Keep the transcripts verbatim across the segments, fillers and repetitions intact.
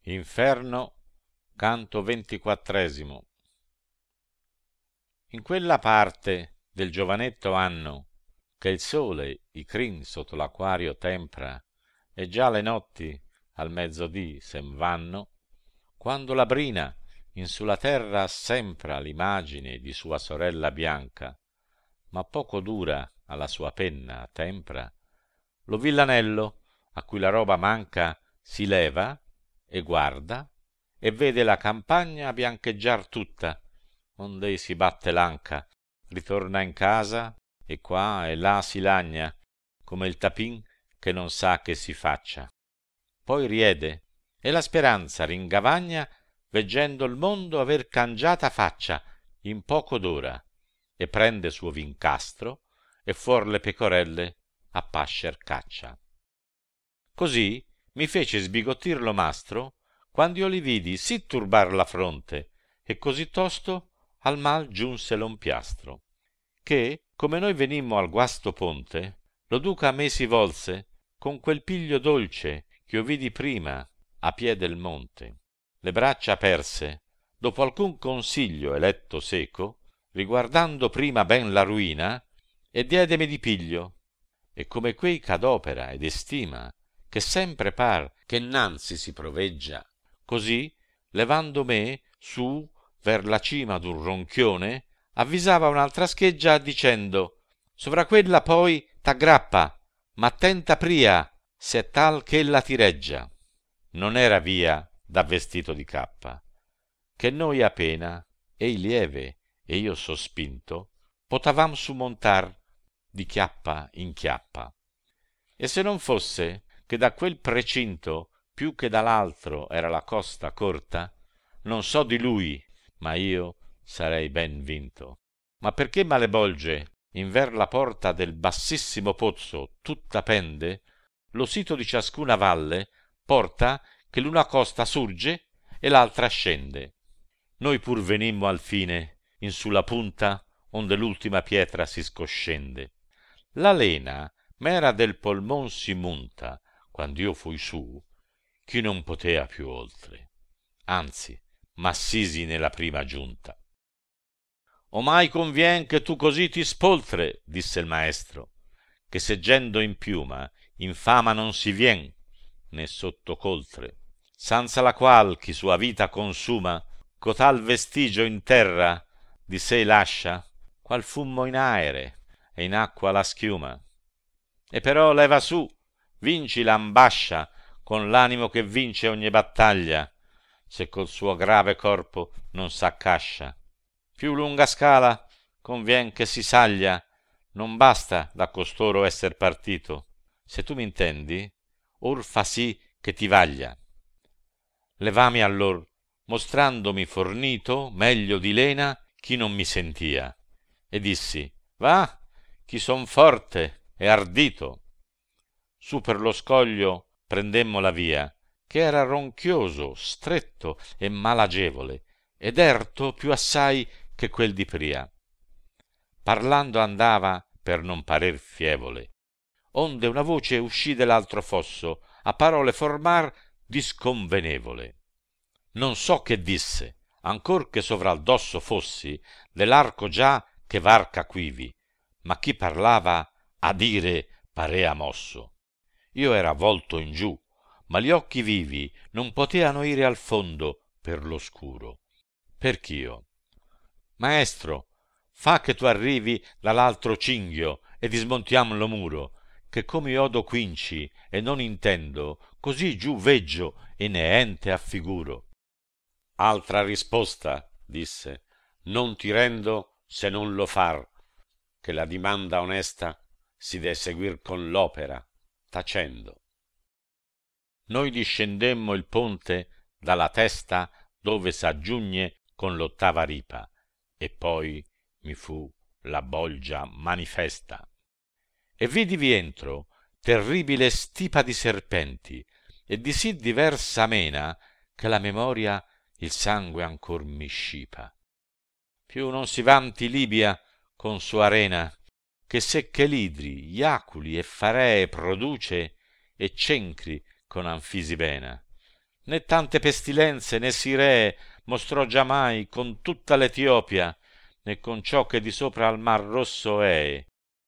Inferno, canto ventiquattresimo. In quella parte del giovanetto anno che il sole i crin sotto l'acquario tempra e già le notti al mezzodì sen vanno, quando la brina in sulla terra sempra l'imagine di sua sorella bianca, ma poco dura alla sua penna tempra, lo villanello a cui la roba manca si leva e guarda e vede la campagna biancheggiar tutta, ond'ei si batte l'anca, ritorna in casa e qua e là si lagna come il tapin che non sa che si faccia. Poi riede e la speranza ringavagna veggendo il mondo aver cangiata faccia in poco d'ora, e prende suo vincastro e fuor le pecorelle a pascer caccia. Così mi fece sbigottir lo mastro quando io li vidi sì turbar la fronte, e così tosto al mal giunse l'ompiastro, che come noi venimmo al guasto ponte, lo duca a me si volse con quel piglio dolce ch'io vidi prima a pie del monte. Le braccia aperse, dopo alcun consiglio eletto seco, riguardando prima ben la ruina, e diedemi di piglio, e come quei c'adopera ed estima, che sempre par che innanzi si proveggia, così levando me su ver la cima d'un ronchione, avvisava un'altra scheggia dicendo: sovra quella poi t'aggrappa, ma attenta pria se è tal ch'ella ti reggia. Non era via da vestito di cappa, che noi a pena, ei lieve e io sospinto, potavam su montar di chiappa in chiappa. E se non fosse che da quel precinto più che dall'altro era la costa corta, non so di lui, ma io sarei ben vinto. Ma perché malebolge inver la porta del bassissimo pozzo tutta pende, lo sito di ciascuna valle porta che l'una costa surge e l'altra scende. Noi pur venimmo al fine in sulla punta onde l'ultima pietra si scoscende. La lena m'era del polmon si munta quand'io fui su, chi non potea più oltre, anzi m'assisi nella prima giunta. Omai convien che tu così ti spoltre, disse il maestro, che seggendo in piuma in fama non si vien né sotto coltre, sanza la qual chi sua vita consuma cotal vestigio in terra di sé lascia, qual fummo in aere e in acqua la schiuma. E però leva su, vinci l'ambascia con l'animo che vince ogni battaglia, se col suo grave corpo non s'accascia. Più lunga scala convien che si saglia, non basta da costoro esser partito, se tu m'intendi, or fa sì che ti vaglia. Levami allor, mostrandomi fornito meglio di lena chi non mi sentia, e dissi: va, chi son forte e ardito. Su per lo scoglio prendemmo la via, che era ronchioso, stretto e malagevole, ed erto più assai che quel di pria. Parlando andava per non parer fievole, onde una voce uscì dell'altro fosso, a parole formar disconvenevole. Non so che disse, ancor che sovra al dosso fossi dell'arco già che varca quivi, ma chi parlava a dire parea mosso. Io era volto in giù, ma gli occhi vivi non poteano ire al fondo per l'oscuro. Perch'io: maestro, fa che tu arrivi dall'altro cinghio e dismontiam lo muro, che come io odo quinci e non intendo, così giù veggio e neente affiguro. Altra risposta, disse, non ti rendo se non lo far, che la dimanda onesta si de seguir con l'opera, tacendo. Noi discendemmo il ponte dalla testa dove s'aggiugne con l'ottava ripa, e poi mi fu la bolgia manifesta. E vidivi entro terribile stipa di serpenti, e di sì diversa mena che la memoria il sangue ancor mi scipa. Più non si vanti Libia con sua arena, che secche lidri, iaculi e faree produce, e cencri con anfisibena. né tante pestilenze né siree mostrò giamai con tutta l'Etiopia, né con ciò che di sopra al mar rosso è.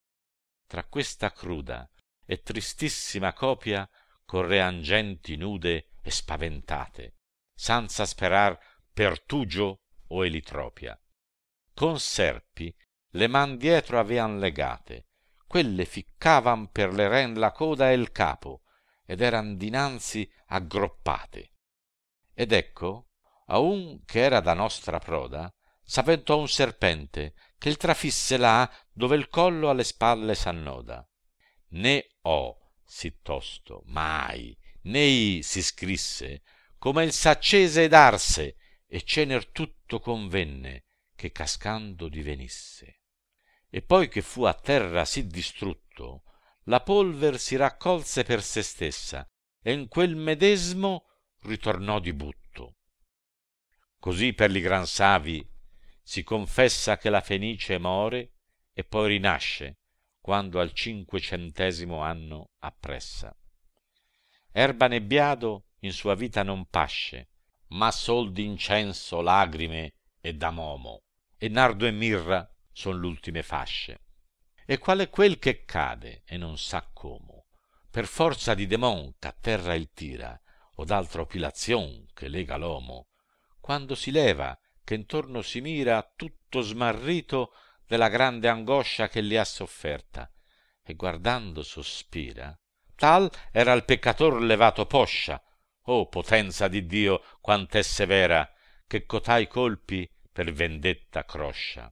Tra questa cruda e tristissima copia correan genti nude e spaventate, senza sperar Pertugio o Elitropia. Con serpi le man dietro avean legate, quelle ficcavan per le ren la coda e il capo, ed eran dinanzi aggroppate. Ed ecco, a un che era da nostra proda, s'avventò un serpente, che il trafisse là dove il collo alle spalle s'annoda. Né ho, sì tosto, mai, né i si scrisse, come il s'accese ed arse, e cener tutto convenne, che cascando divenisse. E poi che fu a terra sì distrutto, la polver si raccolse per se stessa, e in quel medesmo ritornò di butto. Così per li gran savi si confessa che la Fenice more e poi rinasce quando al cinquecentesimo anno appressa. Erba nebbiado in sua vita non pasce, ma sol d'incenso, lagrime e d'amomo, e nardo e mirra son l'ultime fasce. E qual è quel che cade e non sa como, per forza di demon ch'a terra il tira, o d'altra opilazion che lega l'omo, quando si leva che intorno si mira tutto smarrito della grande angoscia che li ha sofferta, e guardando sospira. Tal era il peccator levato poscia. Oh potenza di Dio, quant'è severa, che cotai colpi per vendetta croscia.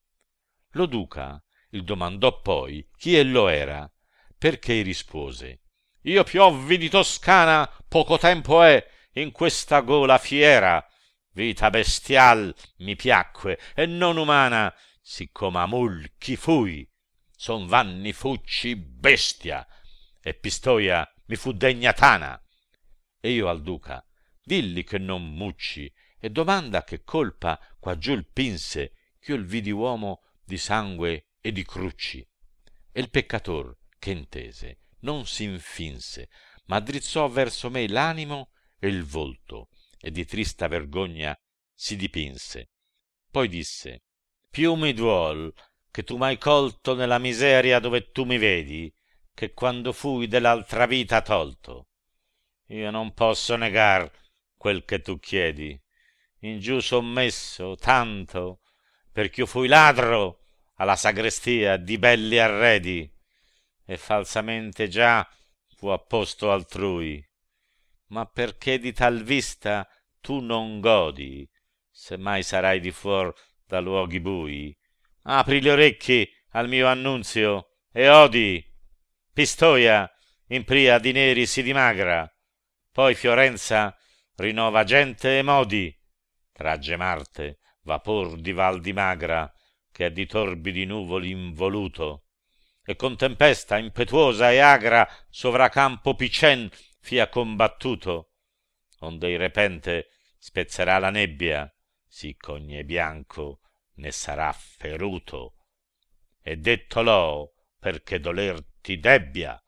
Lo duca il domandò poi chi ello era, perché rispose: io piovvi di Toscana, poco tempo è, in questa gola fiera. Vita bestial mi piacque e non umana, siccome a mul chi fui. Son Vanni Fucci bestia, e Pistoia mi fu degna tana. E io al duca dilli che non mucci, e domanda che colpa quaggiù il pinse, ch'io il vidi uomo di sangue e di crucci. E il peccator che intese non s'infinse, ma drizzò verso me l'animo e il volto, e di trista vergogna si dipinse. Poi disse: più mi duol che tu m'hai colto nella miseria dove tu mi vedi, che quando fui dell'altra vita tolto. Io non posso negar quel che tu chiedi, in giù son messo tanto, perch'io fui ladro alla sagrestia di belli arredi, e falsamente già fu a posto altrui. Ma perché di tal vista tu non godi, se mai sarai di fuor da luoghi bui, apri gli orecchi al mio annunzio e odi. Pistoia in pria di neri si dimagra, poi Fiorenza rinnova gente e modi, tragge Marte vapor di Val di Magra, che è di torbidi nuvoli involuto, e con tempesta impetuosa e agra sovra campo Picen fia combattuto, onde il repente spezzerà la nebbia, sì ch'ogni bianco ne sarà feruto. E detto l'ho perché doler ti debbia,